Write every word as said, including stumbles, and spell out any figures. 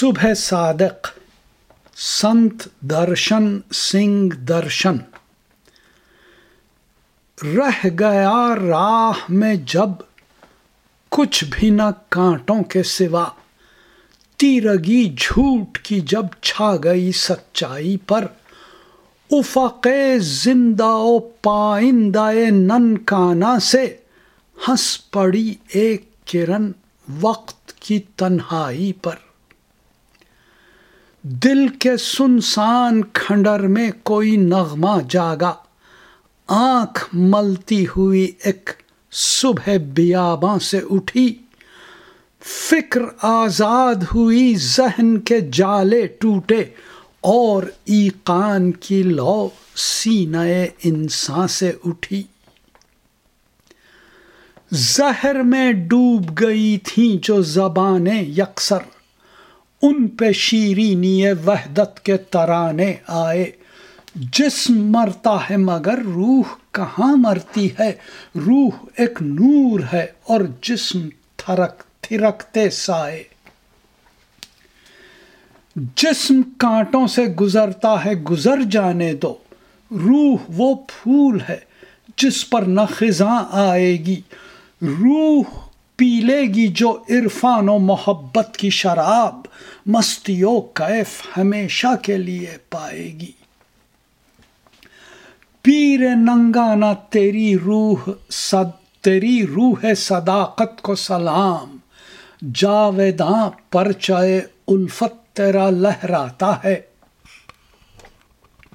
صبح صادق संत दर्शन सिंह दर्शन। रह गया राह में जब कुछ भी न कांटों के सिवा, तीरगी झूठ की जब छा गई सच्चाई पर, उफ़क़े जिंदा ओ पाइंदाए ननकाना से हंस पड़ी एक किरण वक्त की तन्हाई पर। दिल के सुनसान खंडर में कोई नगमा जागा, आंख मलती हुई एक सुबह बियाबां से उठी। फिक्र आजाद हुई, जहन के जाले टूटे, और ईकान की लौ सीने इंसान से उठी। जहर में डूब गई थी जो ज़बाने यकसर, उन पे शीरीनी वहदत के तराने आए। जिस्म मरता है मगर रूह कहाँ मरती है, रूह एक नूर है और जिस्म थरक थिरकते साए। जिस्म कांटों से गुजरता है, गुजर जाने दो, रूह वो फूल है जिस पर न खिज़ां आएगी। रूह पी लेगी जो इरफान और मोहब्बत की शराब, मस्तियों कैफ हमेशा के लिए पाएगी। पीरे नंगाना तेरी रूह सद तेरी रूह सदाकत को सलाम, जावेदां परचाए उल्फत तेरा लहराता है।